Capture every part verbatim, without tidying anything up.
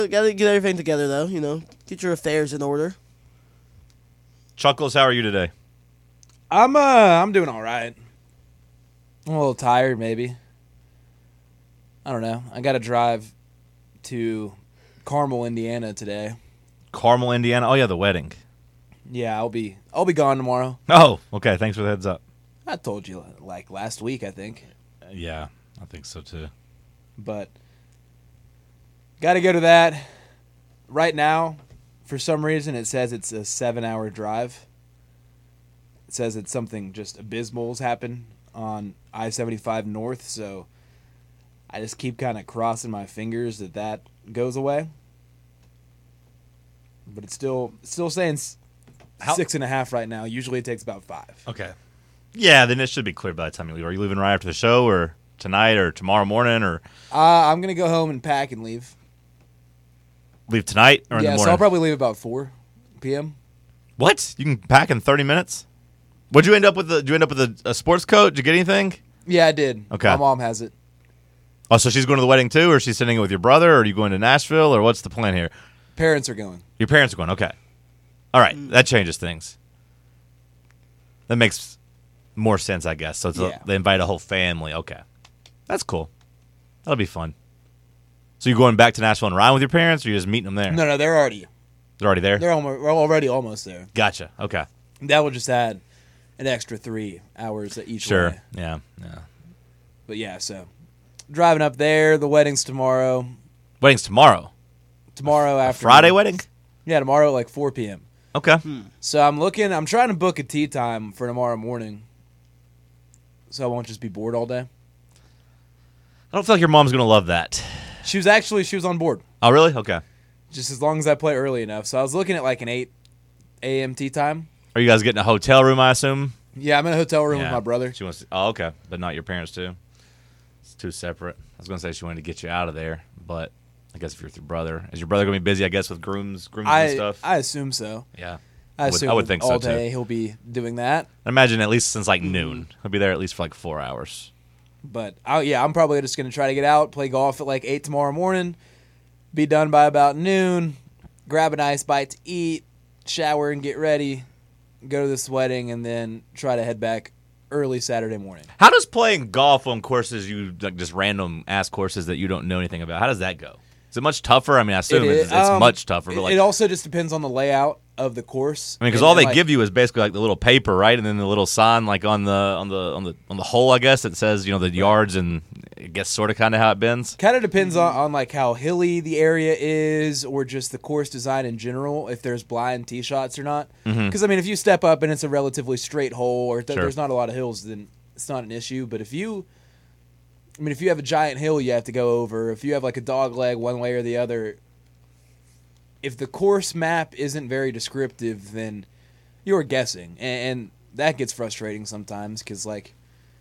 Gotta get everything together, though. You know, get your affairs in order. Chuckles, how are you today? I'm uh I'm doing all right. I'm a little tired, maybe. I don't know. I got to drive to Carmel, Indiana today. Carmel, Indiana. Oh yeah, the wedding. Yeah, I'll be I'll be gone tomorrow. Oh, okay. Thanks for the heads up. I told you like last week, I think. Yeah, I think so too. But got to go to that. Right now, for some reason, it says it's a seven-hour drive. It says it's something just abysmal's happened on I seventy-five North, so I just keep kind of crossing my fingers that that goes away. But it's still still saying s- How- six and a half right now. Usually it takes about five. Okay. Yeah, then it should be clear by the time you leave. Are you leaving right after the show, or tonight, or tomorrow morning, or Uh, I'm going to go home and pack and leave. leave tonight, or in Yeah, the so morning? I'll probably leave about four p.m. What? You can pack in thirty minutes? What'd you end up with? The, did you end up with a, a sports coat? Did you get anything? Yeah, I did. Okay. My mom has it. Oh, so she's going to the wedding too, or she's sitting it with your brother, or are you going to Nashville, or what's the plan here? Parents are going. Your parents are going. Okay. All right, that changes things. That makes more sense, I guess. So it's a- Yeah. they invite a whole family. Okay, that's cool. That'll be fun. So you going back to Nashville and Ryan with your parents, or you just meeting them there? No, no, they're already They're already there. they're almost, already almost there. Gotcha. Okay. That will just add an extra three hours at each Sure. way. Yeah. Yeah. But yeah, so driving up there. The wedding's tomorrow. Wedding's tomorrow. Tomorrow after Friday wedding. Yeah, tomorrow at like four p.m. Okay. So I'm looking. I'm trying to book a tea time for tomorrow morning, so I won't just be bored all day. I don't feel like your mom's gonna love that. She was actually she was on board, Oh, really? Okay. just as long as I play early enough. So I was looking at like an eight a.m. tea time. Are you guys getting a hotel room? I assume. Yeah, I'm in a hotel room Yeah. with my brother. She wants. To, oh, okay, but not your parents too. It's two separate. I was gonna say she wanted to get you out of there, but I guess if you're with your brother, is your brother gonna be busy? I guess with grooms, grooms and I stuff. I assume so. yeah, I would- assume I would think so, all too. day he'll be doing that. I imagine at least since like noon, he'll be there at least for like four hours. But I, yeah, I'm probably just gonna try to get out, play golf at like eight tomorrow morning, be done by about noon, grab a nice bite to eat, shower and get ready, go to this wedding, and then try to head back early Saturday morning. How does playing golf on courses you like just random ass courses that you don't know anything about? How does that go? Is it much tougher? I mean, I assume It it's, is- it's um, much tougher. But like, it also just depends on the layout of the course. I mean, because And- all they and, like, give you is basically like the little paper, right, and then the little sign like on the on the on the on the hole, I guess, that says you know the yards and I guess sort of kind of how it bends. kind of depends on, on like how hilly the area is, or just the course design in general. If there's blind tee shots or not. Because I mean, if you step up and it's a relatively straight hole, or th- Sure. there's not a lot of hills, then it's not an issue. But if you, I mean, if you have a giant hill you have to go over, if you have like a dog leg one way or the other, if the course map isn't very descriptive, then you're guessing, and, and that gets frustrating sometimes. Because like,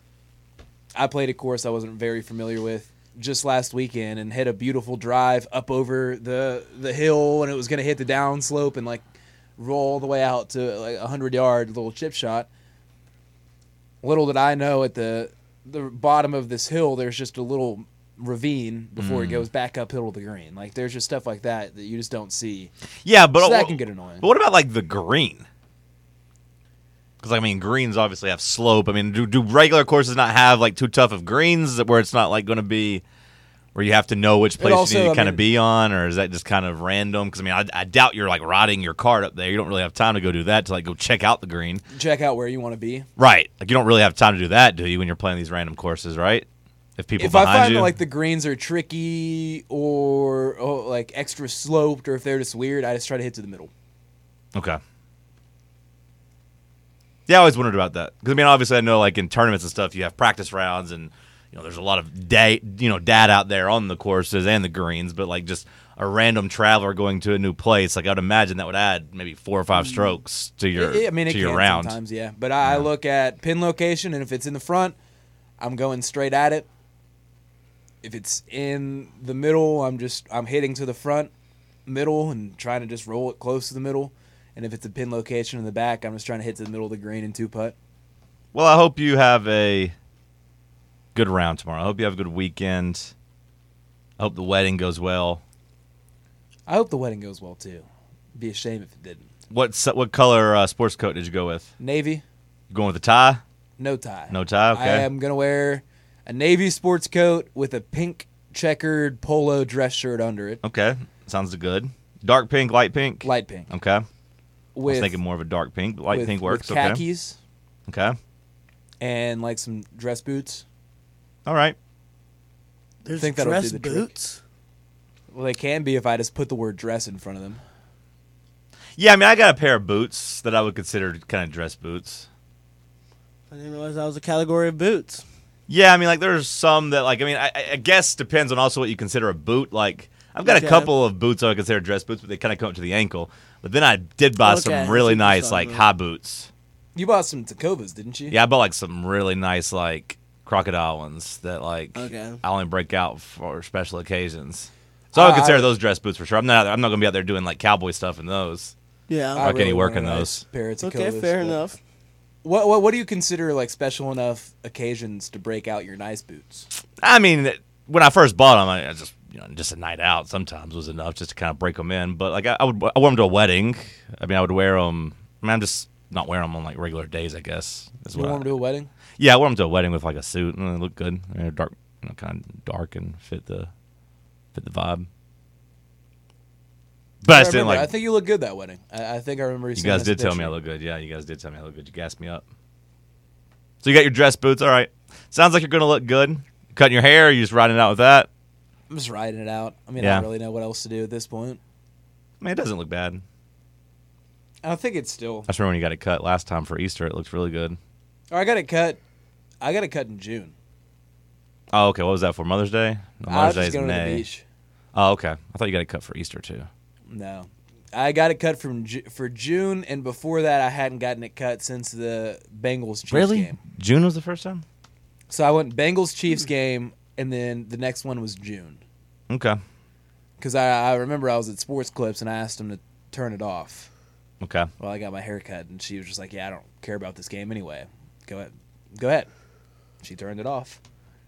I played a course I wasn't very familiar with just last weekend and hit a beautiful drive up over the the hill, and it was going to hit the downslope and like roll all the way out to like a hundred yard little chip shot. Little did I know, at the the bottom of this hill, there's just a little ravine before it goes back uphill to the green. Like, there's just stuff like that that you just don't see. Yeah, but So that wh- can get annoying. But what about like the green? Because I mean, greens obviously have slope. I mean, do do regular courses not have like too tough of greens where it's not like going to be where you have to know which place also, you need to I kind of mean- be on, or is that just kind of random? Because I mean, I, I doubt you're like riding your cart up there. You don't really have time to go do that to like go check out the green, Check out where you want to be. right? Like you don't really have time to do that, do you, when you're playing these random courses, right? If people If I behind find you, that like the greens are tricky or, or like extra sloped, or if they're just weird, I just try to hit to the middle. okay. Yeah, I always wondered about that because I mean, obviously, I know like in tournaments and stuff, you have practice rounds, and you know, there's a lot of day, you know, dad out there on the courses and the greens, but like just a random traveler going to a new place, like I'd imagine that would add maybe four or five strokes to your It- I mean, it to your can round. sometimes, yeah. But I, I look at pin location, and if it's in the front, I'm going straight at it. If it's in the middle, I'm just I'm hitting to the front, middle, and trying to just roll it close to the middle. And if it's a pin location in the back, I'm just trying to hit to the middle of the green and two putt. Well, I hope you have a good round tomorrow. I hope you have a good weekend. I hope the wedding goes well. I hope the wedding goes well too. It'd be a shame if it didn't. What s- what color uh, sports coat did you go with? Navy, You going with a tie? no tie. No tie. Okay. I am gonna wear a navy sports coat with a pink checkered polo dress shirt under it, Okay. Sounds good. Dark pink, light pink. light pink. Okay. I With was thinking more of a dark pink, but light with, pink works. with khakis Okay. Okay. and like some dress boots. All right. There's think that'll do dress the trick. boots. Well, they can be if I just put the word dress in front of them. Yeah, I mean, I got a pair of boots that I would consider kind of dress boots. I didn't realize that was a category of boots. Yeah, I mean, like there's some that, like, I mean, I, I guess depends on also what you consider a boot. Like, I've got Okay. a couple of boots I would consider dress boots, but they kind of come up to the ankle. But then I did buy Okay, I some see really what you're nice, talking like, about. high boots. You bought some Tacovas, didn't you? Yeah, I bought like some really nice, like, crocodile ones that, like, Okay. I only break out for special occasions. So I would Uh, consider I- those dress boots for sure. I'm not. I'm not going to be out there doing like cowboy stuff in those. Yeah. I Like any work want in a those. pair of Tacovas, okay, fair but- enough. What, what what do you consider like special enough occasions to break out your nice boots? I mean, when I first bought them, I, I just you know just a night out sometimes was enough just to kind of break them in. But like I, I would I wore them to a wedding. I mean, I would wear them. I mean, I'm just not wearing them on like regular days. I guess. Is You what wore I- them to a wedding? Yeah, I wore them to a wedding with like a suit and they look good. They're dark, you know, kind of dark and fit the fit the vibe. But I, just didn't remember. like. I think you look good that wedding. I, I think I remember you. You sending guys us a did tell me I picture. look good. Yeah, you guys did tell me I look good. You gassed me up. So you got your dress boots. All right. Sounds like you're going to look good. Cutting your hair, or you just riding it out with that? I'm just riding it out. I mean, Yeah. I don't really know what else to do at this point. I mean, it doesn't look bad. I think it's still. I just remember when you got it cut last time for Easter. It looks really good. Oh, I got it cut. I got it cut in June. Oh, okay. What was that for? Mother's Day? No, I Mother's was Day just is going to the May. beach. Oh, okay. I thought you got it cut for Easter too. No, I got it cut from Ju- for June, and before that, I hadn't gotten it cut since the Bengals Chiefs Really? game. June was the first time? So I went Bengals Chiefs game, and then the next one was June. Okay. Because I, I remember I was at Sports Clips and I asked them to turn it off Okay. while I got my hair cut, and she was just like, "Yeah, I don't care about this game anyway. Go ahead, go ahead." She turned it off.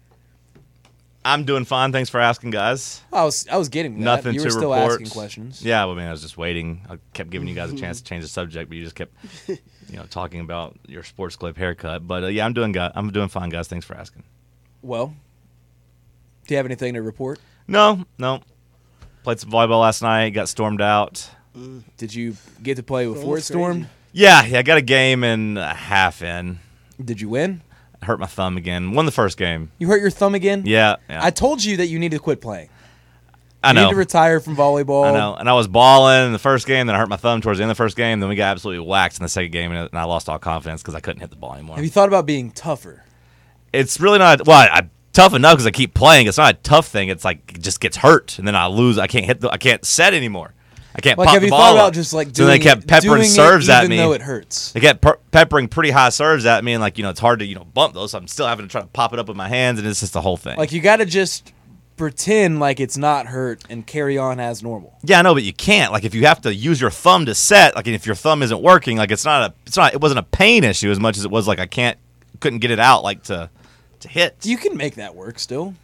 I'm doing fine. Thanks for asking, guys. I was I was getting that. Nothing You to were still report. asking questions. Yeah, well, I mean, I was just waiting. I kept giving you guys a chance to change the subject, but you just kept, you know, talking about your sports clip haircut. But uh, yeah, I'm doing good. I'm doing fine, guys. Thanks for asking. Well, do you have anything to report? No, no. Played some volleyball last night. Got stormed out. Did you get to play before it That's stormed? Yeah, yeah. I got a game and a half in. Did you win? I hurt my thumb again. Won the first game. You hurt your thumb again? Yeah, yeah. I told you that you need to quit playing. I You know. need to retire from volleyball. I know. And I was balling in the first game. Then I hurt my thumb towards the end of the first game. Then we got absolutely whacked in the second game, and I lost all confidence because I couldn't hit the ball anymore. Have you thought about being tougher? It's really not. Well, I, I'm tough enough because I keep playing. It's not a tough thing. It's like it just gets hurt, and then I lose. I can't hit. The, I can't set anymore. I can't Like, pop have the you ball thought about up. just like So doing they kept it, peppering doing serves it at even me. though it hurts? They kept per- peppering pretty high serves at me, and like you know, it's hard to you know bump those. So I'm still having to try to pop it up with my hands, and it's just the whole thing. Like you got to just pretend like it's not hurt and carry on as normal. Yeah, I know, but you can't. Like, if you have to use your thumb to set, like, if your thumb isn't working, like, it's not a, it's not, it wasn't a pain issue as much as it was like I can't, couldn't get it out, like to, to hit. You can make that work still.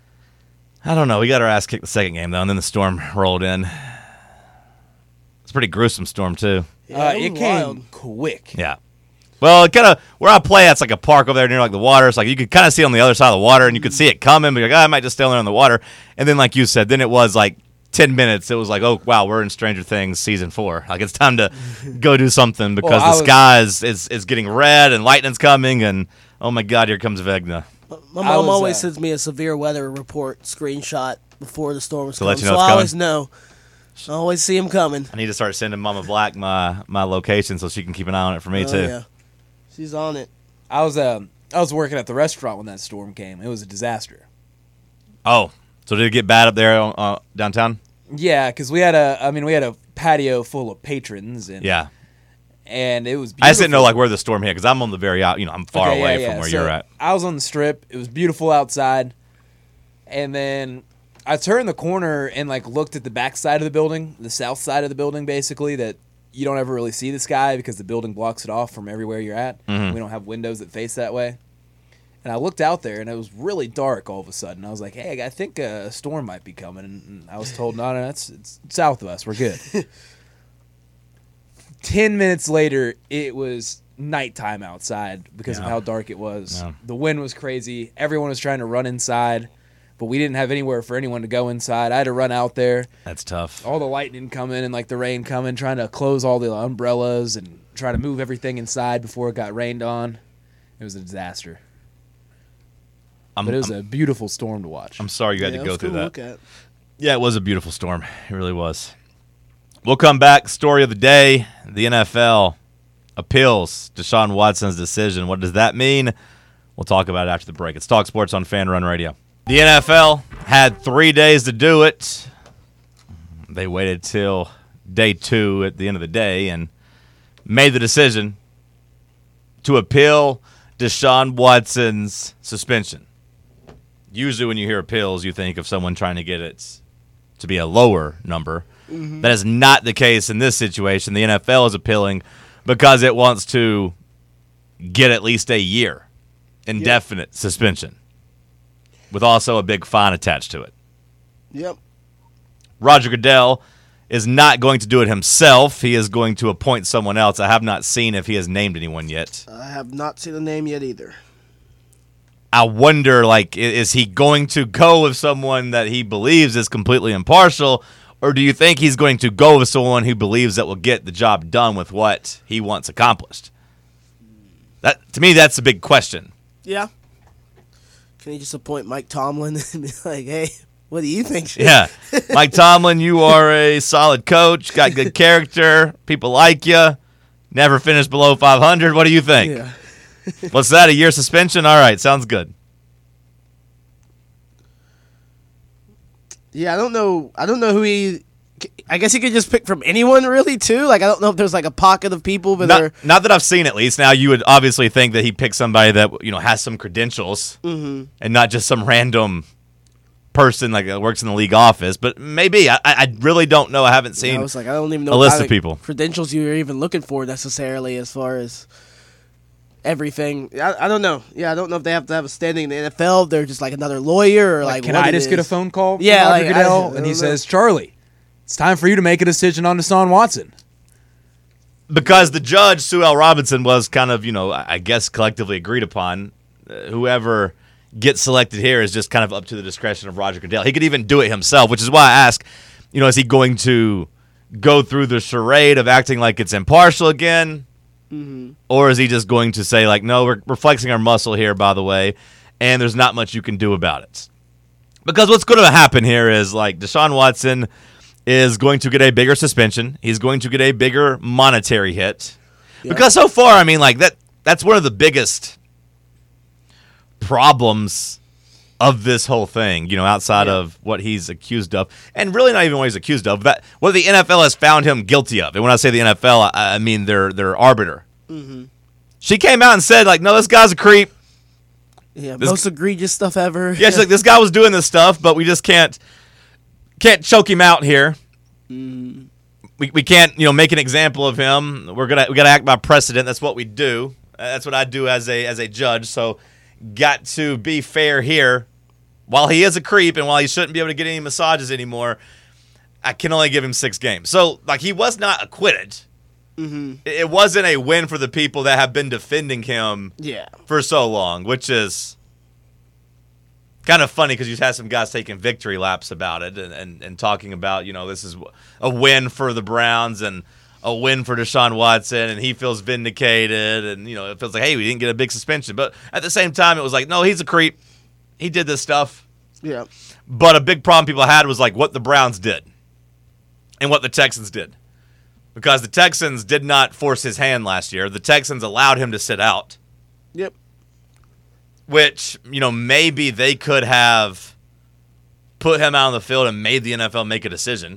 I don't know. We got our ass kicked the second game though, and then the storm rolled in. It's a pretty gruesome storm too. Yeah, uh, it it was came wild. quick. Yeah. Well, kind of where I play, it's like a park over there near like the water. It's like you could kind of see on the other side of the water, and you could see it coming. But you're like, oh, I might just stay there on the water. And then, like you said, then it was like ten minutes. It was like, oh wow, we're in Stranger Things season four. Like it's time to go do something because Well, I the was- sky is, is is getting red and lightning's coming, and oh my god, here comes Vegna. My I mom was, always uh, sends me a severe weather report screenshot before the storms To come, let you know so it's I coming? always know. I always see him coming. I need to start sending Mama Black my my location so she can keep an eye on it for me Oh, too. yeah. She's on it. I was um I was working at the restaurant when that storm came. It was a disaster. Oh, so did it get bad up there uh, downtown? Yeah, because we had a I mean we had a patio full of patrons and Yeah. and it was beautiful. I just didn't know like where the storm hit because I'm on the very out. You know, I'm far Okay, away yeah, from yeah. where So you're at. I was on the strip. It was beautiful outside, and then I turned the corner and like looked at the back side of the building, the south side of the building, basically that you don't ever really see the sky because the building blocks it off from everywhere you're at. Mhm. We don't have windows that face that way, And I looked out there, and it was really dark all of a sudden. I was like, hey, I think a storm might be coming. And I was told, no, no, it's, it's south of us. We're good. Ten minutes later, it was nighttime outside because Yeah. of how dark it was. Yeah. The wind was crazy. Everyone was trying to run inside, but we didn't have anywhere for anyone to go inside. I had to run out there. That's tough. All the lightning coming and like the rain coming, trying to close all the umbrellas and try to move everything inside before it got rained on. It was a disaster. I'm, But it was I'm, a beautiful storm to watch. I'm sorry you had Yeah, to it go was through cool to that. look at. Yeah, it was a beautiful storm. It really was. We'll come back. Story of the day, the N F L appeals Deshaun Watson's decision. What does that mean? We'll talk about it after the break. It's Talk Sports on Fan Run Radio. The N F L had three days to do it. They waited till day two at the end of the day and made the decision to appeal Deshaun Watson's suspension. Usually when you hear appeals, you think of someone trying to get it to be a lower number. Mm-hmm. That is not the case in this situation. The N F L is appealing because it wants to get at least a year indefinite yep. suspension with also a big fine attached to it. Yep. Roger Goodell is not going to do it himself. He is going to appoint someone else. I have not seen if he has named anyone yet. I have not seen a name yet either. I wonder, like, is he going to go with someone that he believes is completely impartial, or do you think he's going to go with someone who believes that will get the job done with what he wants accomplished? That, to me, that's a big question. Yeah. Can he just appoint Mike Tomlin and be like, hey, what do you think? Yeah. Mike Tomlin, you are a solid coach, got good character, people like you, never finished below five hundred. What do you think? Yeah. What's that, a year suspension? All right, sounds good. Yeah, I don't know. I don't know who he. I guess he could just pick from anyone, really, too. Like, I don't know if there's like a pocket of people, but Not, they're not that I've seen, at least. Now, you would obviously think that he picked somebody that, you know, has some credentials mm-hmm. and not just some random person like that works in the league office. But maybe. I, I really don't know. I haven't seen Yeah, I was like, I don't even know a what list kind of people. credentials you were even looking for necessarily as far as everything. I, I don't know. Yeah, I don't know if they have to have a standing in the N F L. If they're just like another lawyer or like, like can what I it just is. get a phone call from Yeah, Roger like, I- Goodell? I and don't he know. says, Charlie, it's time for you to make a decision on Deshaun Watson. Because the judge, Sue L. Robinson, was kind of, you know, I guess collectively agreed upon. Uh, whoever gets selected here is just kind of up to the discretion of Roger Goodell. He could even do it himself, which is why I ask, you know, is he going to go through the charade of acting like it's impartial again? Mm-hmm. Or is he just going to say, like, no, we're, we're flexing our muscle here, by the way, and there's not much you can do about it? Because what's going to happen here is, like, Deshaun Watson is going to get a bigger suspension. He's going to get a bigger monetary hit. Yep. Because so far, I mean, like, that that's one of the biggest problems of this whole thing, you know, outside Yeah. of what he's accused of. And really not even what he's accused of, but what the N F L has found him guilty of. And when I say the N F L, I, I mean their their arbiter. Mm-hmm. She came out and said, like, no, this guy's a creep. Yeah, This- most egregious stuff ever. Yeah, she's like, this guy was doing this stuff, but we just can't can't choke him out here. Mm. We we can't, you know, make an example of him. We're gonna we gotta act by precedent. That's what we do. Uh, That's what I do as a as a judge. So, got to be fair here. While he is a creep and while he shouldn't be able to get any massages anymore, I can only give him six games. So, like, he was not acquitted. Mm-hmm. It it wasn't a win for the people that have been defending him Yeah. for so long, which is kind of funny because you've had some guys taking victory laps about it and, and, and talking about, you know, this is a win for the Browns and a win for Deshaun Watson, and he feels vindicated, and, you know, it feels like, hey, we didn't get a big suspension. But at the same time, it was like, no, he's a creep. He did this stuff. Yeah. But a big problem people had was, like, what the Browns did and what the Texans did. Because the Texans did not force his hand last year. The Texans allowed him to sit out. Yep. Which, you know, maybe they could have put him out on the field and made the N F L make a decision.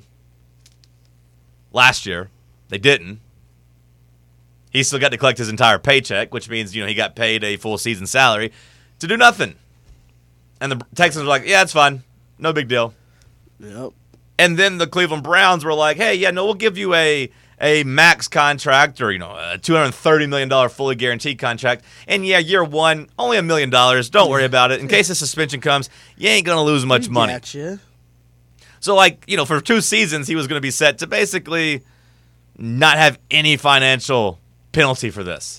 Last year, they didn't. He still got to collect his entire paycheck, which means, you know, he got paid a full season salary to do nothing. And the Texans were like, yeah, it's fine. No big deal. Yep. And then the Cleveland Browns were like, hey, yeah, no, we'll give you a a max contract or, you know, a two hundred thirty million dollars fully guaranteed contract. And, yeah, year one, only a million dollars. Don't worry about it. In case a suspension comes, you ain't going to lose much money. Gotcha. So, like, you know, for two seasons, he was going to be set to basically not have any financial penalty for this.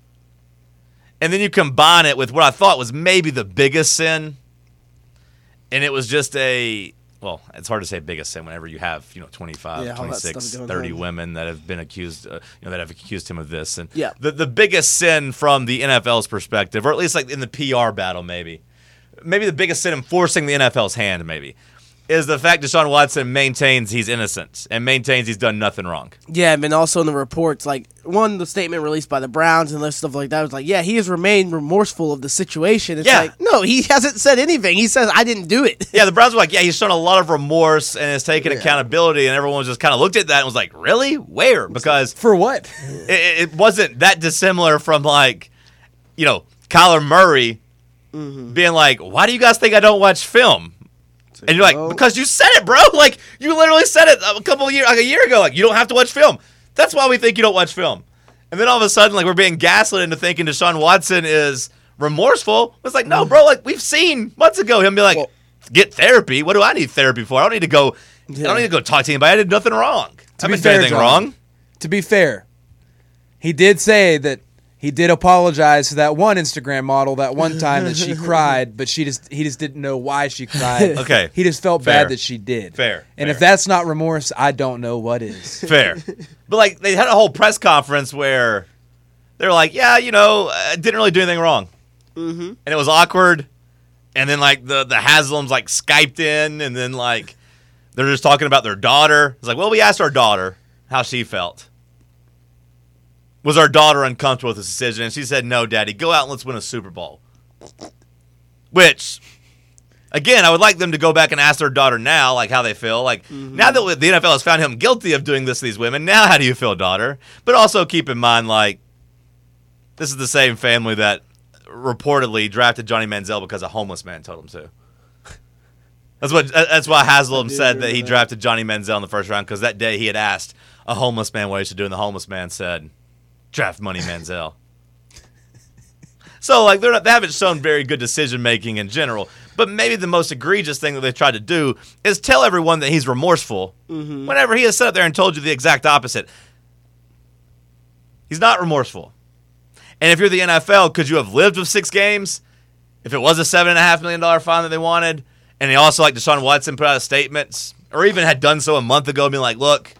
And then you combine it with what I thought was maybe the biggest sin. And it was just a... Well, it's hard to say biggest sin whenever you have, you know, twenty-five, yeah, twenty-six, thirty on. women that have been accused, uh, you know, that have accused him of this. And yeah. the the biggest sin from the N F L's perspective, or at least like in the P R battle, maybe, maybe the biggest sin in forcing the N F L's hand, maybe, is the fact Deshaun Watson maintains he's innocent and maintains he's done nothing wrong. Yeah, and then also in the reports, like, one, the statement released by the Browns and stuff like that was like, yeah, he has remained remorseful of the situation. It's yeah. like, no, he hasn't said anything. He says, I didn't do it. Yeah, the Browns were like, yeah, he's shown a lot of remorse and has taken yeah. accountability, and everyone just kind of looked at that and was like, really? Where? Because for what? it, it wasn't that dissimilar from, like, you know, Kyler Murray mm-hmm. being like, why do you guys think I don't watch film? And you're like, well, because you said it, bro. Like, you literally said it a couple of years, like a year ago. Like, you don't have to watch film. That's why we think you don't watch film. And then all of a sudden, like, we're being gaslit into thinking Deshaun Watson is remorseful. It's like, no, bro. Like, we've seen months ago him be like, well, get therapy. What do I need therapy for? I don't need to go. Yeah. I don't need to go talk to anybody. I did nothing wrong. To I be didn't fair, do anything John, wrong. To be fair, he did say that. He did apologize to that one Instagram model that one time that she cried, but she just he just didn't know why she cried. Okay. He just felt Fair. bad that she did. Fair. And Fair. if that's not remorse, I don't know what is. Fair. But, like, they had a whole press conference where they were like, yeah, you know, I didn't really do anything wrong. Mm-hmm. And it was awkward. And then, like, the, the Haslams, like, Skyped in, and then, like, they're just talking about their daughter. It's like, well, we asked our daughter how she felt. Was our daughter uncomfortable with this decision? And she said, no, Daddy, go out and let's win a Super Bowl. Which, again, I would like them to go back and ask their daughter now, like, how they feel. Like, mm-hmm. now that the N F L has found him guilty of doing this to these women, now how do you feel, daughter? But also keep in mind, like, this is the same family that reportedly drafted Johnny Manziel because a homeless man told him to. That's what. That's why Haslam said that he that. drafted Johnny Manziel in the first round, because that day he had asked a homeless man what he should do, and the homeless man said, draft Money Manziel. So, like, they're not, they haven't shown very good decision-making in general. But maybe the most egregious thing that they tried to do is tell everyone that he's remorseful mm-hmm. whenever he has sat up there and told you the exact opposite. He's not remorseful. And if you're the N F L, could you have lived with six games if it was a seven point five million dollars fine that they wanted? And they also, like Deshaun Watson, put out a statement, or even had done so a month ago, being like, look,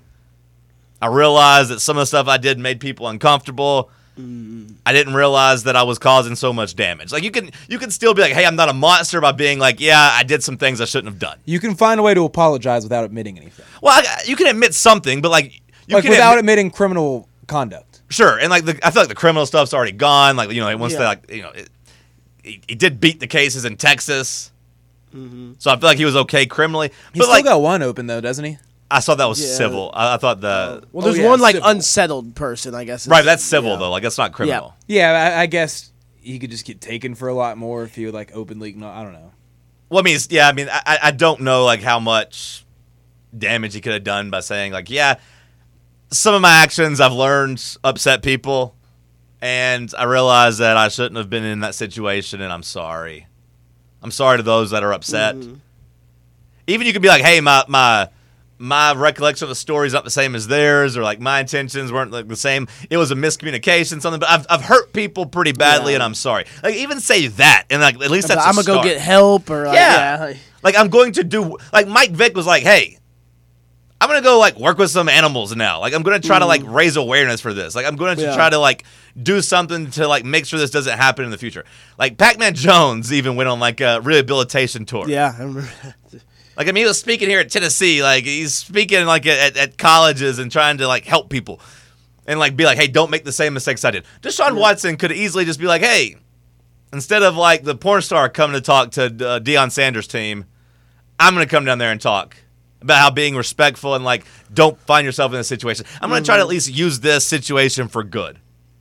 I realized that some of the stuff I did made people uncomfortable. Mm. I didn't realize that I was causing so much damage. Like, you can you can still be like, hey, I'm not a monster, by being like, yeah, I did some things I shouldn't have done. You can find a way to apologize without admitting anything. Well, I, you can admit something, but, like, you like can without admit, admitting criminal conduct. Sure, and, like, the, I feel like the criminal stuff's already gone. Like, you know, once yeah. they, like, you know, it, he, he did beat the cases in Texas. Mm-hmm. So I feel like he was okay criminally. He's but still like, got one open, though, doesn't he? I saw that was yeah. civil. I, I thought the... Well, there's oh, yeah, one, like, civil. unsettled person, I guess. Right, that's civil, yeah. though. Like, that's not criminal. Yeah, yeah I, I guess he could just get taken for a lot more if he would, like, openly... No, I don't know. Well, I mean, yeah, I mean, I, I don't know, like, how much damage he could have done by saying, like, yeah, some of my actions I've learned upset people, and I realize that I shouldn't have been in that situation, and I'm sorry. I'm sorry to those that are upset. Mm-hmm. Even you could be like, hey, my my my recollection of the story is not the same as theirs, or like my intentions weren't like the same. It was a miscommunication, something. But I've I've hurt people pretty badly, yeah. and I'm sorry. Like, even say that, and like at least that's I'm a gonna start. go get help, or like, yeah, yeah. like I'm going to do. Like Mike Vick was like, hey, I'm gonna go like work with some animals now. Like I'm gonna try mm. to like raise awareness for this. Like I'm gonna yeah. try to like do something to like make sure this doesn't happen in the future. Like Pac-Man Jones even went on like a rehabilitation tour. Yeah, I remember that. Like, I mean, he was speaking here at Tennessee. Like, he's speaking, like, at, at colleges and trying to, like, help people. And, like, be like, hey, don't make the same mistakes I did. Deshaun yeah. Watson could easily just be like, hey, instead of, like, the porn star coming to talk to uh, Deion Sanders' team, I'm going to come down there and talk about how being respectful and, like, don't find yourself in this situation. I'm going to mm-hmm. try to at least use this situation for good.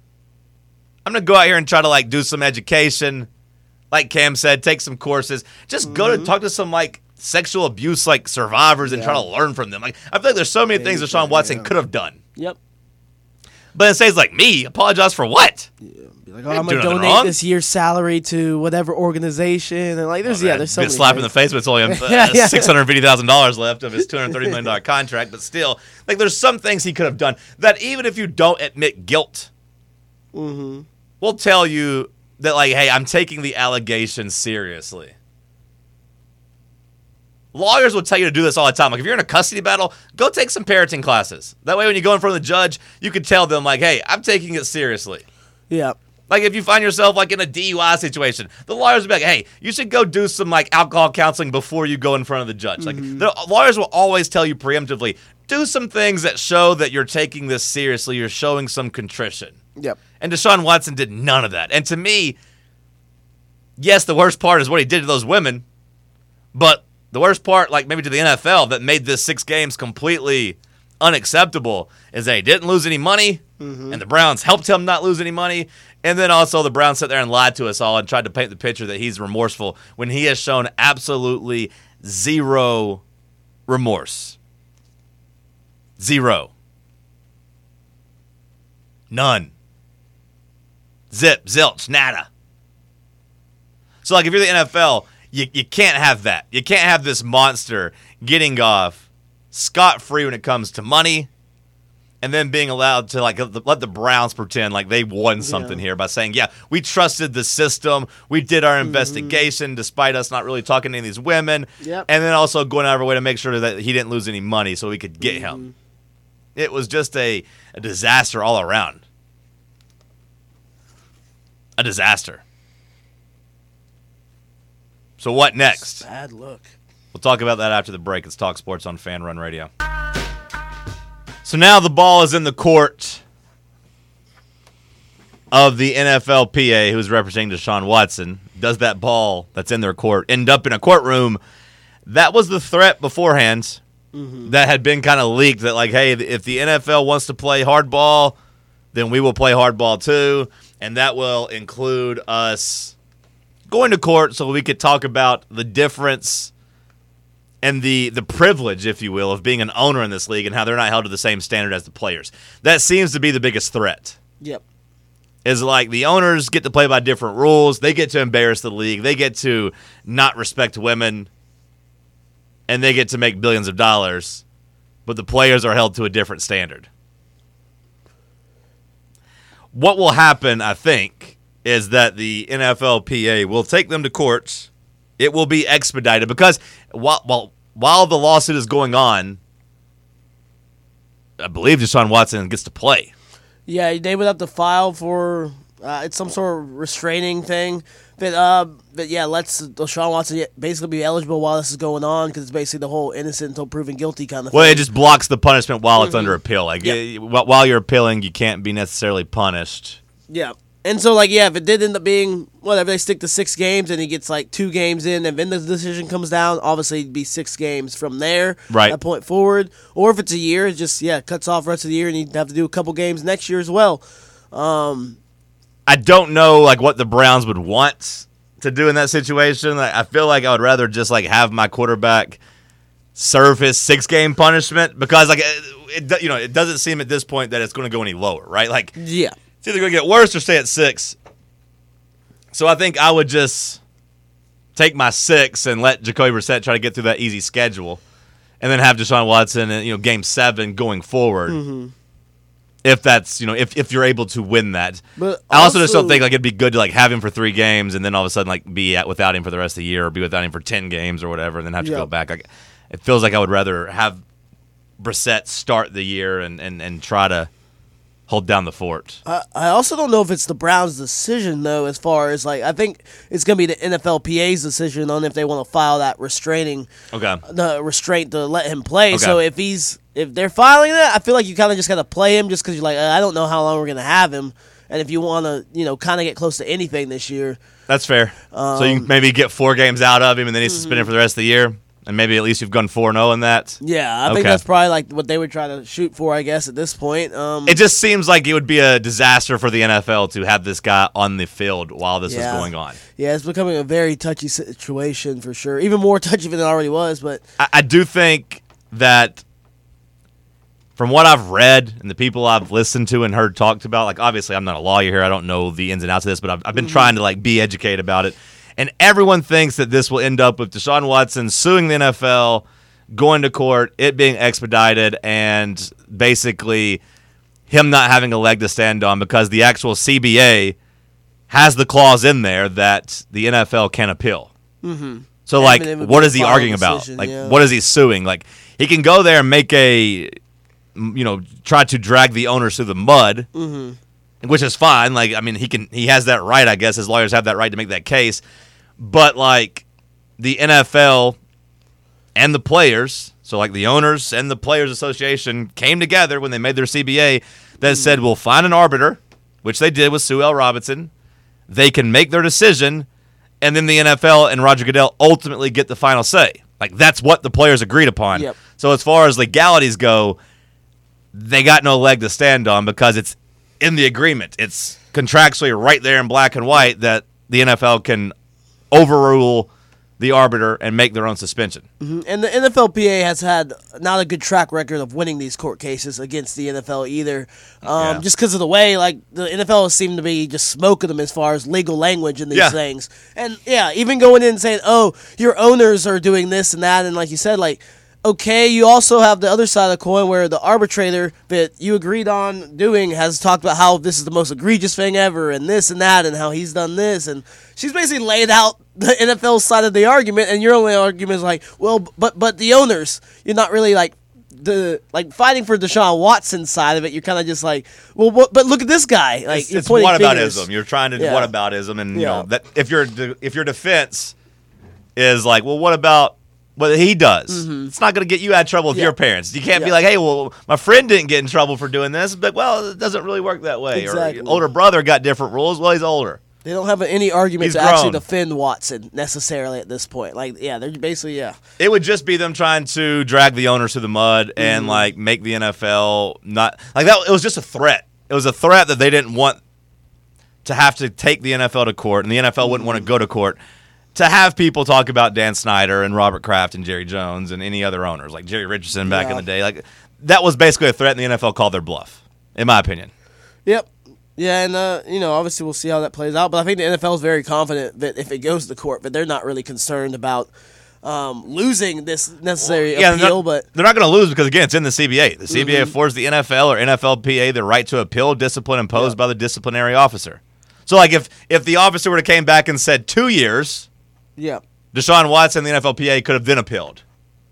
I'm going to go out here and try to, like, do some education. Like Cam said, take some courses. Just mm-hmm. go to talk to some, like, sexual abuse like survivors and Yeah. try to learn from them. Like I feel like there's so many things that Deshaun Watson yeah. could have done. Yep. But instead he's like, me? Apologize for what? Be like, I oh, ain't I'm gonna doing nothing donate wrong. this year's salary to whatever organization, and like, there's yeah, there's so Get many. slapped in the things. face, but it's only uh, Yeah, yeah. six hundred fifty thousand dollars left of his two hundred thirty million dollars contract. But still, like, there's some things he could have done that even if you don't admit guilt, Mhm. we'll tell you that, like, hey, I'm taking the allegations seriously. Lawyers will tell you to do this all the time. Like, if you're in a custody battle, go take some parenting classes. That way, when you go in front of the judge, you can tell them, like, hey, I'm taking it seriously. Yeah. Like, if you find yourself, like, in a D U I situation, the lawyers will be like, hey, you should go do some, like, alcohol counseling before you go in front of the judge. Like, the lawyers will always tell you preemptively, do some things that show that you're taking this seriously. You're showing some contrition. Yep. And Deshaun Watson did none of that. And to me, yes, the worst part is what he did to those women, but the worst part, like maybe to the N F L, that made this six games completely unacceptable is that he didn't lose any money, and the Browns helped him not lose any money, and then also the Browns sat there and lied to us all and tried to paint the picture that he's remorseful when he has shown absolutely zero remorse. Zero. None. Zip, zilch, nada. So, like, if you're the N F L, you, you can't have that. You can't have this monster getting off scot-free when it comes to money and then being allowed to, like, let the Browns pretend like they won something Yeah. here by saying, yeah, we trusted the system. We did our investigation despite us not really talking to any of these women. Yep. And then also going out of our way to make sure that he didn't lose any money so we could get him. It was just a, a disaster all around. A disaster. So what next? Bad look. We'll talk about that after the break. It's Talk Sports on Fan Run Radio. So now the ball is in the court of the N F L P A, who's representing Deshaun Watson. Does that ball that's in their court end up in a courtroom? That was the threat beforehand that had been kind of leaked that, like, hey, if the N F L wants to play hardball, then we will play hardball too, and that will include us going to court so we could talk about the difference and the the privilege, if you will, of being an owner in this league and how they're not held to the same standard as the players. That seems to be the biggest threat. Yep. Is like the owners get to play by different rules. They get to embarrass the league. They get to not respect women. And they get to make billions of dollars. But the players are held to a different standard. What will happen, I think, is that the N F L P A will take them to court. It will be expedited because while while, while the lawsuit is going on, I believe Deshaun Watson gets to play. Yeah, they would have to file for uh, it's some sort of restraining thing. But uh, but yeah, let's Deshaun Watson basically be eligible while this is going on because it's basically the whole innocent until proven guilty kind of Well, thing. it just blocks the punishment while it's under appeal. Like Yeah. eh, wh- while you're appealing, you can't be necessarily punished. Yeah. And so, like, yeah, if it did end up being, whatever, they stick to six games and he gets, like, two games in, and then the decision comes down, obviously it'd be six games from there, Right. that point forward. Or if it's a year, it just, yeah, cuts off the rest of the year, and you'd have to do a couple games next year as well. Um, I don't know like what the Browns would want to do in that situation. Like, I feel like I would rather just like have my quarterback serve his six game punishment because like it, it you know it doesn't seem at this point that it's going to go any lower, right? Like yeah. it's either going to get worse or stay at six. So I think I would just take my six and let Jacoby Brissett try to get through that easy schedule, and then have Deshaun Watson in you know game seven going forward. Mm-hmm. If that's you know if, if you're able to win that, But I also, just don't also- think like it'd be good to like have him for three games and then all of a sudden like be at, without him for the rest of the year or be without him for ten games or whatever and then have to Yeah. go back. Like, it feels like I would rather have Brissett start the year and, and, and try to hold down the fort. I, I also don't know if it's the Browns' decision, though, as far as, like, I think it's going to be the N F L P A's decision on if they want to file that restraining, Okay. the restraint to let him play. Okay. So if he's, if they're filing that, I feel like you kind of just got to play him just because you're like, I don't know how long we're going to have him. And if you want to, you know, kind of get close to anything this year. That's fair. so you Um, can maybe get four games out of him and then he's suspended for the rest of the year. And maybe at least you've gone four and oh in that? Yeah, I think Okay. that's probably like what they would try to shoot for, I guess, at this point. Um, It just seems like it would be a disaster for the N F L to have this guy on the field while this Yeah. is going on. yeah, it's becoming a very touchy situation for sure. Even more touchy than it already was, but I, I do think that from what I've read and the people I've listened to and heard talked about, like obviously I'm not a lawyer here, I don't know the ins and outs of this, but I've, I've been trying to like be educated about it. And everyone thinks that this will end up with Deshaun Watson suing the N F L, going to court, it being expedited, and basically him not having a leg to stand on because the actual C B A has the clause in there that the N F L can appeal. Mm-hmm. So, like, it would what be is a he final arguing about? decision, Like, yeah. what is he suing? Like, he can go there and make a, you know, try to drag the owners through the mud, mm-hmm. which is fine. Like, I mean, he can, he has that right, I guess. His lawyers have that right to make that case. But, like, the N F L and the players, so, like, the owners and the Players Association came together when they made their C B A that said, we'll find an arbiter, which they did with Sue L. Robinson. They can make their decision, and then the N F L and Roger Goodell ultimately get the final say. Like, that's what the players agreed upon. Yep. So as far as legalities go, they got no leg to stand on because it's in the agreement. It's contractually right there in black and white that the N F L can overrule the arbiter and make their own suspension. And the N F L P A has had not a good track record of winning these court cases against the N F L either. Um, Yeah. Just because of the way, like, the N F L seem to be just smoking them as far as legal language in these Yeah. things. And, yeah, even going in and saying, oh, your owners are doing this and that, and like you said, like, okay, you also have the other side of the coin where the arbitrator that you agreed on doing has talked about how this is the most egregious thing ever and this and that and how he's done this. And she's basically laid out the N F L side of the argument, and your only argument is like, well, but but the owners, you're not really like the like fighting for Deshaun Watson's side of it. You're kind of just like, well, what, but look at this guy. Like, It's, you're it's pointing whataboutism. fingers. You're trying to do Yeah. whataboutism, and you Yeah. know that if your if your defense is like, well, what about what he does? It's not going to get you out of trouble with Yeah. your parents. You can't be Yeah. like, hey, well, my friend didn't get in trouble for doing this, but well, it doesn't really work that way. Exactly. Or older brother got different rules. Well, he's older. They don't have any argument He's to actually grown. defend Watson necessarily at this point. Like, yeah, they're basically yeah. It would just be them trying to drag the owners through the mud and Mm-hmm. like make the N F L not like that. It was just a threat. It was a threat that they didn't want to have to take the N F L to court, and the N F L wouldn't want to go to court to have people talk about Dan Snyder and Robert Kraft and Jerry Jones and any other owners like Jerry Richardson back Yeah. in the day. Like that was basically a threat, and the N F L called their bluff, in my opinion. Yep. Yeah, and uh, you know, obviously we'll see how that plays out. But I think the N F L is very confident that if it goes to court, that they're not really concerned about um, losing this necessary Yeah, they're appeal. not, But they're not going to lose because again, it's in the C B A. The C B A Mm-hmm. affords the N F L or N F L P A the right to appeal discipline imposed by the disciplinary officer. So, like, if if the officer would have came back and said two years, yeah, Deshaun Watson, the N F L P A could have then appealed.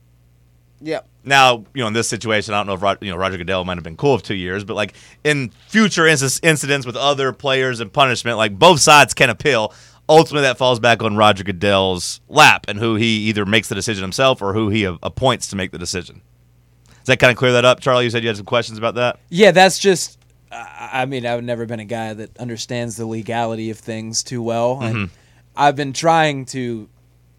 yeah, Now, you know, in this situation, I don't know if Rod, you know Roger Goodell might have been cool with two years, but like in future inc- incidents with other players and punishment, like both sides can appeal. Ultimately, that falls back on Roger Goodell's lap and who he either makes the decision himself or who he a- appoints to make the decision. Does that kind of clear that up, Charlie? You said you had some questions about that. Yeah, that's just. I I mean, I've never been a guy that understands the legality of things too well, and I've been trying to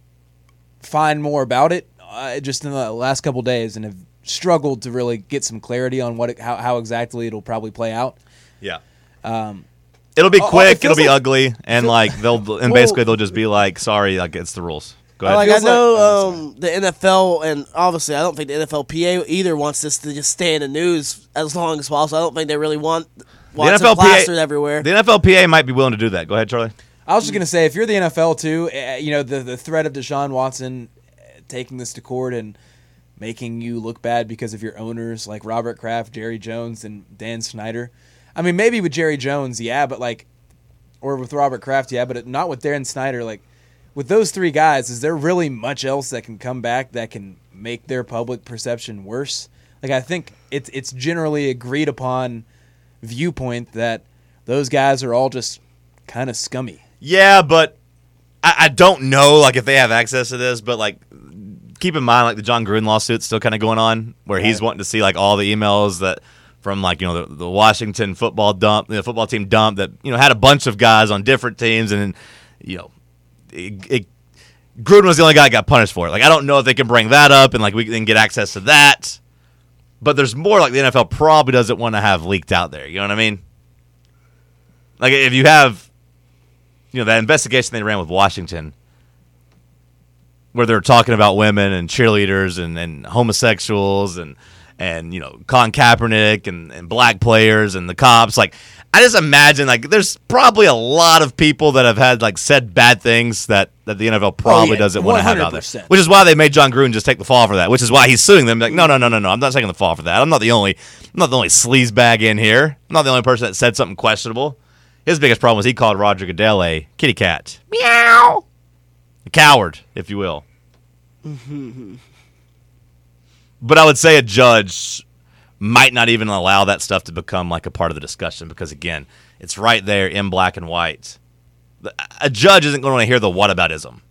find more about it uh, just in the last couple days, and have struggled to really get some clarity on what it, how how exactly it'll probably play out. Yeah. Um, It'll be Oh, oh, it quick. feels It'll be like- ugly, and like they'll and Well- basically they'll just be like, "Sorry, like it's the rules." Go ahead. like I Feels like- know oh, um, the N F L, and obviously I don't think the N F L P A either wants this to just stay in the news as long as possible. I don't think they really want Watson N F L P A plastered everywhere. The N F L P A might be willing to do that. Go ahead, Charlie. I was just gonna say, if you're the N F L too, uh, you know the the threat of Deshaun Watson uh, taking this to court and making you look bad because of your owners like Robert Kraft, Jerry Jones, and Dan Snyder. I mean, maybe with Jerry Jones, yeah, but like, or with Robert Kraft, yeah, but not with Dan Snyder. Like, with those three guys, is there really much else that can come back that can make their public perception worse? Like, I think it's it's generally agreed upon viewpoint that those guys are all just kind of scummy. Yeah, but I, I don't know like if they have access to this, but like keep in mind like the John Gruden lawsuit's still kind of going on where he's Right. wanting to see like all the emails that from like you know the, the Washington football dump, the football team dump that you know had a bunch of guys on different teams, and you know it, it Gruden was the only guy that got punished for it. Like, I don't know if they can bring that up and like we can get access to that. But there's more like the N F L probably doesn't want to have leaked out there. You know what I mean? Like if you have, you know, that investigation they ran with Washington, where they're talking about women and cheerleaders and, and homosexuals and and you know Colin Kaepernick and, and black players and the cops. Like I just imagine like there's probably a lot of people that have had like said bad things that, that the N F L probably oh, yeah, doesn't want to have out there. one hundred percent. Which is why they made John Gruden just take the fall for that. Which is why he's suing them. Like no no no no no I'm not taking the fall for that. I'm not the only I'm not the only sleazebag in here. I'm not the only person that said something questionable. His biggest problem was he called Roger Goodell a kitty cat. Meow. A coward, if you will. But I would say a judge might not even allow that stuff to become like a part of the discussion because, again, it's right there in black and white. A judge isn't going to hear the whataboutism.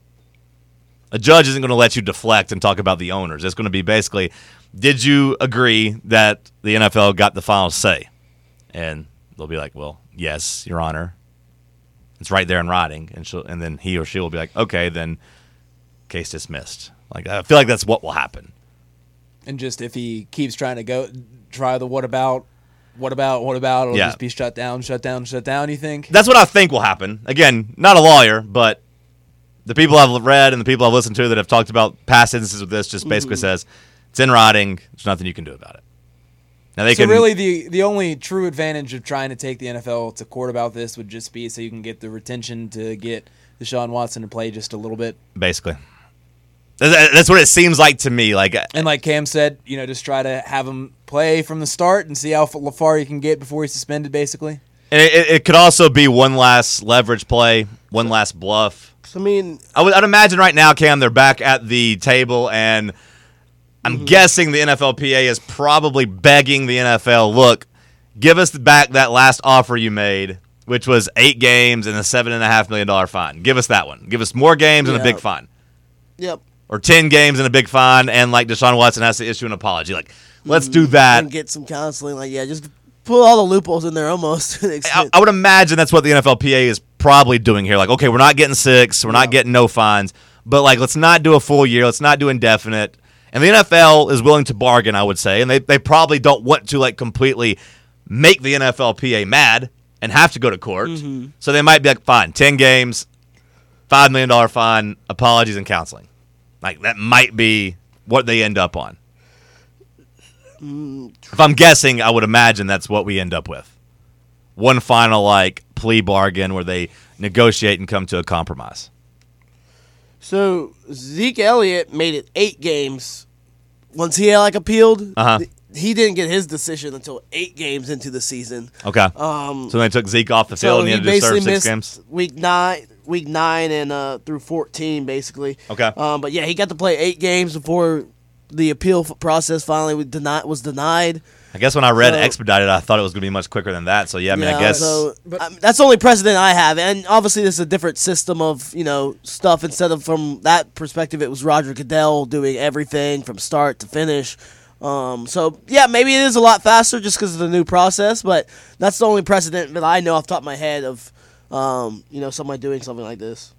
A judge isn't going to let you deflect and talk about the owners. It's going to be basically, did you agree that the N F L got the final say? And they'll be like, well, yes, Your Honor. It's right there in writing. And she'll, and then he or she will be like, okay, then case dismissed. Like I feel like that's what will happen. And just if he keeps trying to go try the what about, what about, what about, it'll Yeah. just be shut down, shut down, shut down, you think? That's what I think will happen. Again, not a lawyer, but the people I've read and the people I've listened to that have talked about past instances of this just basically says it's in writing. There's nothing you can do about it. Now they so can really the, the only true advantage of trying to take the N F L to court about this would just be so you can get the retention to get Deshaun Watson to play just a little bit. basically. That's that's what it seems like to me. Like, And like Cam said, you know, just try to have him play from the start and see how f- far you can get before he's suspended, basically. and it, it could also be one last leverage play, one last bluff. I mean, I would, I'd imagine right now, Cam, they're back at the table, and I'm Mm-hmm. guessing the N F L P A is probably begging the N F L, look, give us back that last offer you made, which was eight games and a seven and a half million dollar fine. Give us that one. Give us more games and a Yeah. big fine, yep. or ten games and a big fine, and like Deshaun Watson has to issue an apology. Like, let's do that. And get some counseling. Like, yeah, just pull all the loopholes in there almost. To an I, extent. I would imagine that's what the N F L P A is probably doing here. Like, okay, we're not getting six, we're not getting no fines, but like, let's not do a full year, let's not do indefinite. And the N F L is willing to bargain, I would say, and they they probably don't want to like completely make the N F L P A mad and have to go to court. Mm-hmm. So they might be like, fine, ten games, five million dollar fine, apologies, and counseling. Like that might be what they end up on. Mm, If I'm guessing, I would imagine that's what we end up with. One final like plea bargain where they negotiate and come to a compromise. So Zeke Elliott made it eight games. Once he like appealed, Uh-huh. th- he didn't get his decision until eight games into the season. Okay. Um, So they took Zeke off the so field and he he had to serve basically six missed games. week nine, week nine, and uh, through fourteen, basically. Okay. Um, but yeah, he got to play eight games before the appeal f- process finally was denied. Was denied. I guess when I read so- expedited, I thought it was going to be much quicker than that. So yeah, I mean, I Yeah, guess so, But- um, that's the only precedent I have, and obviously this is a different system of you know stuff. Instead of from that perspective, it was Roger Goodell doing everything from start to finish. Um, so yeah, maybe it is a lot faster just because of the new process, but that's the only precedent that I know off the top of my head of um, you know somebody doing something like this.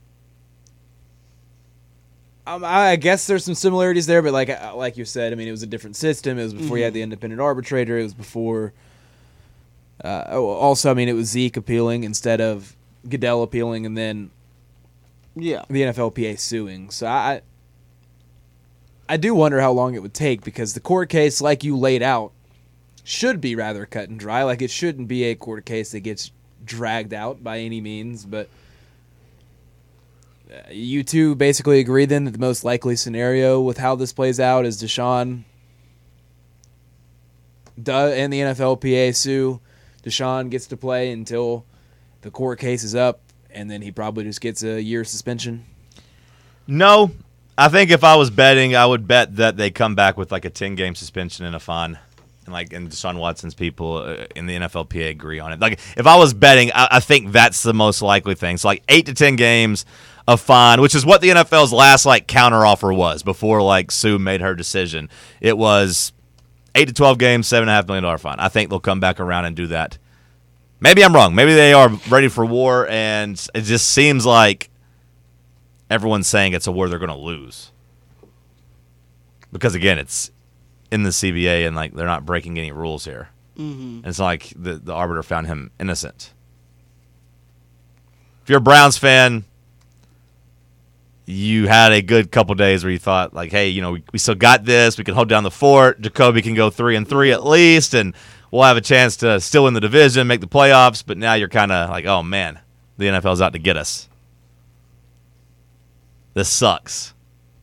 Um, I guess there's some similarities there, but like uh, like you said, I mean, it was a different system. It was before you had the independent arbitrator. It was before. Uh, oh, also, I mean, it was Zeke appealing instead of Goodell appealing, and then Yeah. the N F L P A suing. So I, I do wonder how long it would take because the court case, like you laid out, should be rather cut and dry. Like it shouldn't be a court case that gets dragged out by any means, but. Uh, you two basically agree then that the most likely scenario with how this plays out is Deshaun duh, and the N F L P A sue. Deshaun gets to play until the court case is up, and then he probably just gets a year suspension. no. I think if I was betting, I would bet that they come back with like a ten game suspension and a fine. And like, and Deshaun Watson's people uh, in the N F L P A agree on it. Like, if I was betting, I, I think that's the most likely thing. So like eight to ten games of fine, which is what the N F L's last like counteroffer was before like Sue made her decision. It was eight to twelve games, seven and a half million dollar fine. I think they'll come back around and do that. Maybe I'm wrong. Maybe they are ready for war, and it just seems like everyone's saying it's a war they're going to lose. Because, again, it's in the C B A, and like they're not breaking any rules here. Mm-hmm. And it's not like the, the arbiter found him innocent. If you're a Browns fan, you had a good couple days where you thought, like, hey, you know, we, we still got this. We can hold down the fort. Jacoby can go three and three at least, and we'll have a chance to still win the division, make the playoffs. But now you're kind of like, oh, man, the N F L's out to get us. This sucks.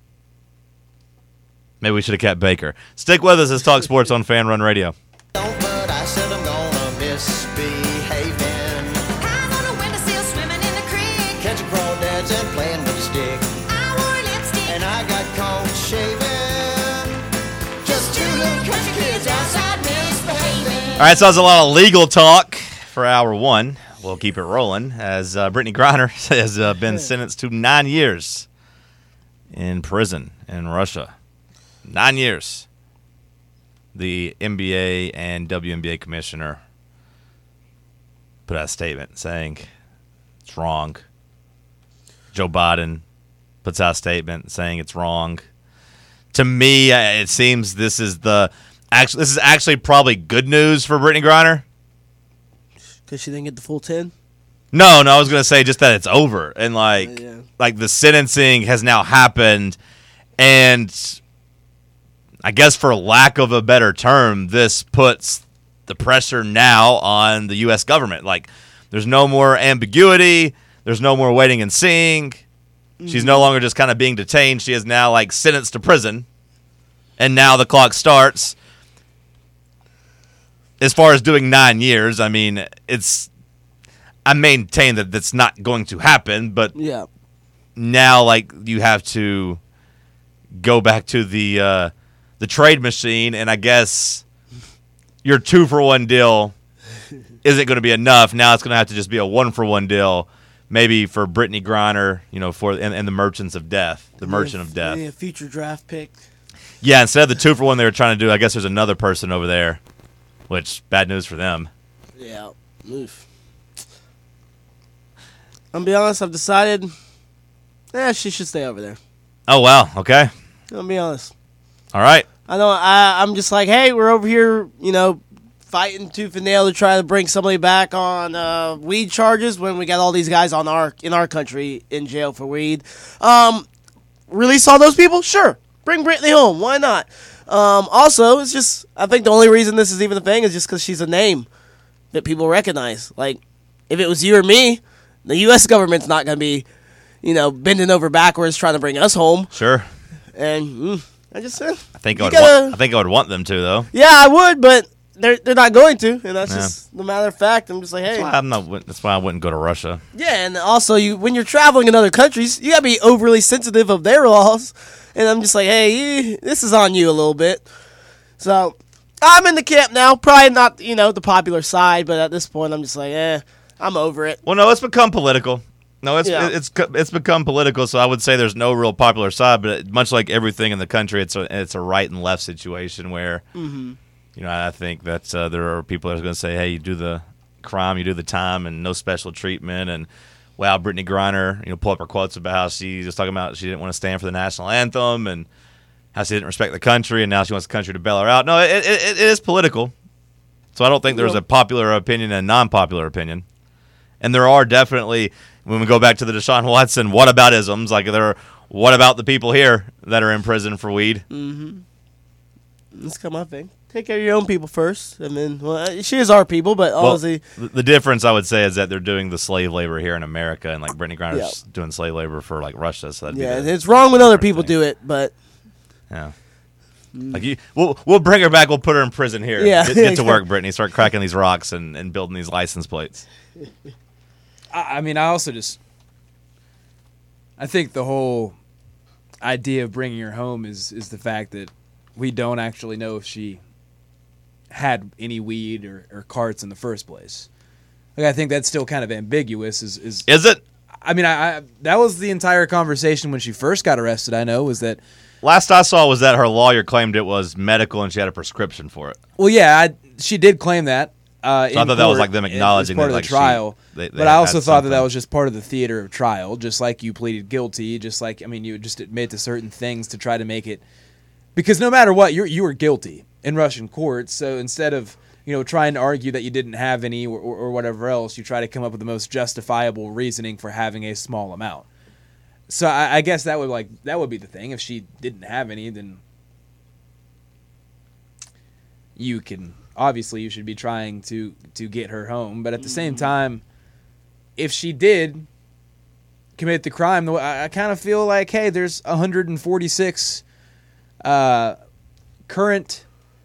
Maybe we should have kept Baker. Stick with us as Talk Sports on Fan Run Radio. But I said I'm gonna misbehave. I want a windowsill swimming in the creek, catching crawdads and playing with a stick. I wore lipstick and I got caught shaving. Just two little country kids outside misbehaving. All right, so that's a lot of legal talk for hour one. We'll keep it rolling as uh, Brittany Griner has uh, been sentenced to nine years in prison in Russia. Nine years. The N B A and W N B A commissioner put out a statement saying it's wrong. Joe Biden puts out a statement saying it's wrong. To me, it seems this is the actually this is actually probably good news for Brittany Griner. Because she didn't get the full ten? No, no, I was gonna say just that it's over and like Uh, yeah. like the sentencing has now happened, and I guess for lack of a better term, this puts the pressure now on the U S government. Like, there's no more ambiguity. There's no more waiting and seeing. Mm-hmm. She's no longer just kind of being detained. She is now, like, sentenced to prison. And now the clock starts. As far as doing nine years, I mean, it's... I maintain that that's not going to happen, but Yeah. now, like, you have to go back to the... Uh, the trade machine, and I guess your two-for-one deal isn't going to be enough. Now it's going to have to just be a one-for-one deal, maybe for Brittany Griner, you know, for and, and the Merchants of Death, the Merchant of Death. Yeah, future draft pick. Yeah, instead of the two-for-one they were trying to do, I guess there's another person over there, which, bad news for them. Yeah. Oof. I'm gonna be honest, I've decided, eh, she should stay over there. Oh, wow, okay. I'm gonna be honest. All right. I know. I, I'm just like, hey, we're over here, you know, fighting tooth and nail to try to bring somebody back on uh, weed charges when we got all these guys on our in our country in jail for weed. Um, release all those people? Sure. Bring Brittany home. Why not? Um, also, it's just I think the only reason this is even a thing is just because she's a name that people recognize. Like, if it was you or me, the U S government's not going to be, you know, bending over backwards trying to bring us home. Sure. And mm, I just said, I think I you would gotta- want, I think I would want them to, though. yeah, I would, but they're they're not going to, and that's Yeah. just the matter of fact. I'm just like, hey, That's why, I'm not, that's why I wouldn't go to Russia. yeah, and also you when you're traveling in other countries, you gotta be overly sensitive of their laws, and I'm just like, hey, you, this is on you a little bit. So I'm in the camp now, probably not you know the popular side, but at this point, I'm just like, eh, I'm over it. Well, no, it's become political. No, it's Yeah. it's it's become political. So I would say there's no real popular side, but much like everything in the country, it's a it's a right and left situation where, Mm-hmm. you know, I think that uh, there are people that are going to say, hey, you do the crime, you do the time, and no special treatment. And wow, Brittany Griner, you know, pull up her quotes about how she was talking about she didn't want to stand for the national anthem and how she didn't respect the country, and now she wants the country to bail her out. No, it it, it is political. So I don't think there's Yeah. a popular opinion and a non-popular opinion. And there are definitely, when we go back to the Deshaun Watson, what about isms? Like, there are, what about the people here that are in prison for weed? Mm-hmm. That's kind of my thing. Take care of your own people first, and then well, she is our people, but Well, obviously, the the difference, I would say, is that they're doing the slave labor here in America, and, like, Brittany Griner's doing slave labor for, like, Russia. So that'd yeah, be the, it's wrong when other different people thing. do it, but Yeah. Like you, we'll we'll bring her back. We'll put her in prison here. Yeah. Get, get to work, Brittany. Start cracking these rocks and, and building these license plates. I, I mean, I also just, I think the whole idea of bringing her home is is the fact that we don't actually know if she had any weed or, or carts in the first place. Like, I think that's still kind of ambiguous. Is is Is it? I mean, I, I that was the entire conversation when she first got arrested. I know was that. Last I saw was that her lawyer claimed it was medical and she had a prescription for it. Well, yeah, I, she did claim that, Uh, So I in thought that was court like them as acknowledging part that, of like, the she- trial. they- they but I also had thought that that something. was just part of the theater of trial, just like you pleaded guilty, just like I mean, you would just admit to certain things to try to make it, because no matter what, you you were guilty in Russian courts. So instead of you know trying to argue that you didn't have any or, or, or whatever else, you try to come up with the most justifiable reasoning for having a small amount. So I, I guess that would like that would be the thing. If she didn't have any, then you can obviously you should be trying to to get her home. But at the same time, if she did commit the crime, though, I, I kind of feel like, hey, there's one hundred forty-six uh, current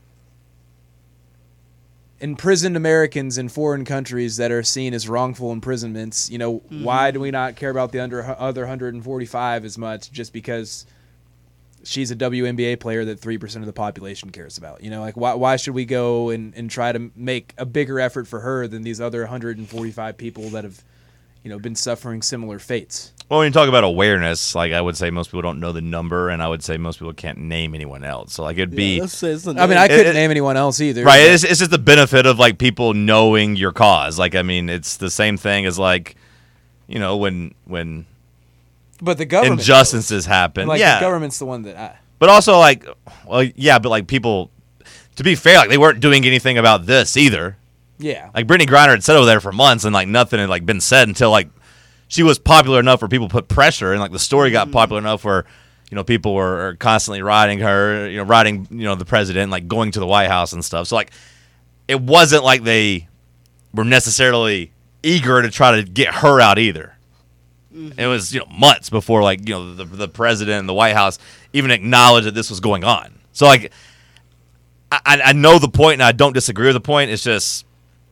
imprisoned Americans in foreign countries that are seen as wrongful imprisonments. You know, mm-hmm. why do we not care about the under, other one hundred forty-five as much just because she's a W N B A player that three percent of the population cares about? You know, like, why why should we go and, and try to make a bigger effort for her than these other one hundred forty-five people that have, you know, been suffering similar fates? Well, when you talk about awareness, like I would say most people don't know the number, and I would say most people can't name anyone else. So like it'd be, yeah, it's, it's I mean, I couldn't it, name anyone else either. Right? It's, it's just the benefit of like people knowing your cause. Like I mean, it's the same thing as like, you know, when when but the government injustices knows. happen. Like yeah, the government's the one that. I, but also like, well, yeah, but like people, to be fair, like they weren't doing anything about this either. Yeah. Like Brittany Griner had sat over there for months, and like nothing had like been said until like. She was popular enough where people put pressure, and like the story got popular enough where, you know, people were constantly writing her, you know, writing, you know, the president, like going to the White House and stuff. So like, it wasn't like they were necessarily eager to try to get her out either. Mm-hmm. It was, you know, months before like, you know, the the president and the White House even acknowledged that this was going on. So like, I I know the point, and I don't disagree with the point. It's just.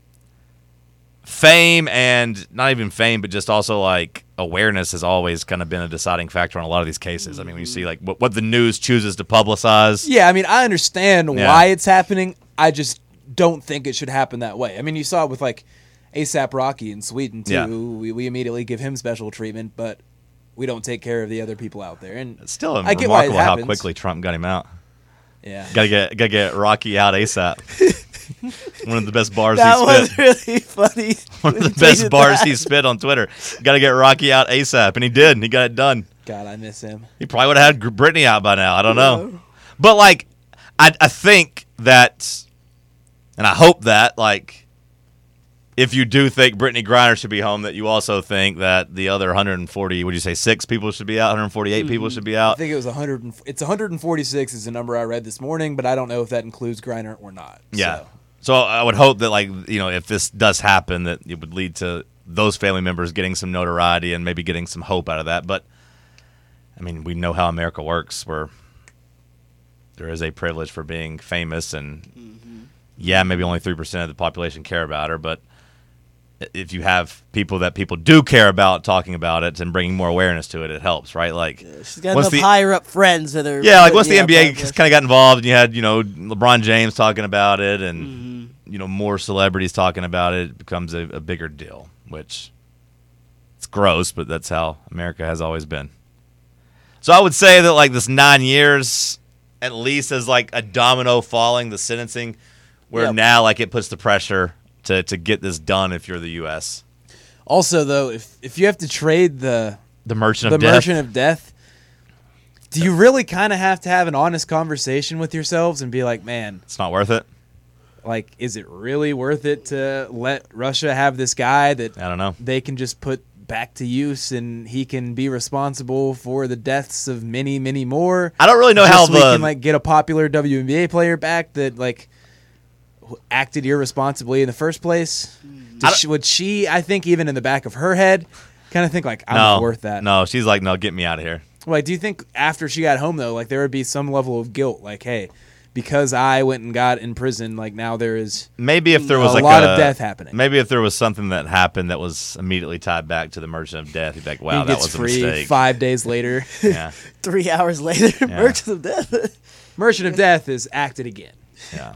Fame and not even fame, but just also like awareness has always kind of been a deciding factor on a lot of these cases. I mean, when you see like what, what the news chooses to publicize. Yeah, I mean, I understand yeah. why it's happening. I just don't think it should happen that way. I mean, you saw it with like ASAP Rocky in Sweden too. Yeah. We we immediately give him special treatment, but we don't take care of the other people out there. And It's still I get why it remarkable how happens. quickly Trump got him out. Yeah, Gotta get gotta get Rocky out ASAP. One of the best bars that he was spit. really funny. One of the when he best tweeted bars that. he spit on Twitter. Got to get Rocky out ASAP, and he did. And he got it done. God, I miss him. He probably would have had Brittany out by now. I don't know. But, like, I, I think that, and I hope that, like, if you do think Brittany Griner should be home, that you also think that the other one hundred forty, would you say six people should be out, one hundred forty-eight people should be I out? think it was one hundred. And, it's one hundred forty-six is the number I read this morning, but I don't know if that includes Griner or not. Yeah. So. So I would hope that, like, you know, if this does happen, that it would lead to those family members getting some notoriety and maybe getting some hope out of that. But, I mean, we know how America works, where there is a privilege for being famous, and, mm-hmm. yeah, maybe only three percent of the population care about her, but if you have people that people do care about talking about it and bringing more awareness to it, it helps, right? Like, Yeah, she's got once enough the- higher up friends that are. yeah, like once the yeah, N B A public. kind of got involved, and you had, you know, LeBron James talking about it, and Mm-hmm. you know, more celebrities talking about it, it becomes a, a bigger deal. Which it's gross, but that's how America has always been. So I would say that like this nine years, at least, is like a domino falling the sentencing, where Yep. now like it puts the pressure to to get this done if you're the U S. Also, though, if if you have to trade the The Merchant the of Death. Merchant of Death, do you really kind of have to have an honest conversation with yourselves and be like, man, It's not worth it. like, is it really worth it to let Russia have this guy that I don't know. they can just put back to use and he can be responsible for the deaths of many, many more? I don't really know Just how so we the can like get a popular W N B A player back that like who acted irresponsibly in the first place. Does she, would she? I think even in the back of her head, kind of think like, I'm no not worth that. No, she's like, no, get me out of here. Like, do you think after she got home though, like there would be some level of guilt, like, hey, because I went and got in prison, like now there is Maybe if there was a like lot a, of death happening. Maybe if there was something that happened that was immediately tied back to the Merchant of Death, you'd be like, wow, he that gets was a free mistake. five days later. Yeah, Three hours later, Merchant of Death. Merchant of Death is acted again. yeah.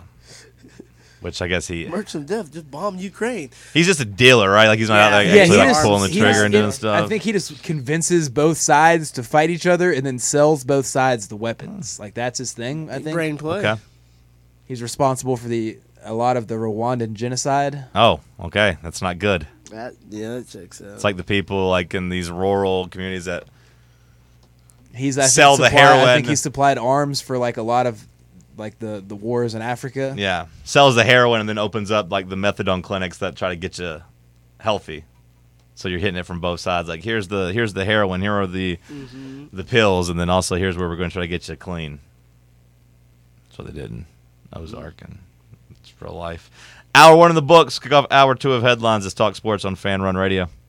Which I guess he Merchant of Death just bombed Ukraine. he's just a dealer, right? Like he's not out there Yeah, actually he like just- pulling the he trigger just- and doing yeah, stuff. I think he just convinces both sides to fight each other and then sells both sides the weapons. Like that's his thing. I think Brain play. okay. he's responsible for the a lot of the Rwandan genocide. Oh, okay, that's not good. That, yeah, that checks out. It's like the people like in these rural communities that He's I think, Sell the supplied- I heroin. think he supplied arms for like a lot of like the, the wars in Africa. yeah sells the heroin and then opens up like the methadone clinics that try to get you healthy. So you're hitting it from both sides. Like here's the here's the heroin, here are the Mm-hmm. the pills, and then also here's where we're going to try to get you clean. That's what they did in Ozark, and it's real life. Hour one of the books. Kick off hour two of headlines. Let's talk sports on Fan Run Radio.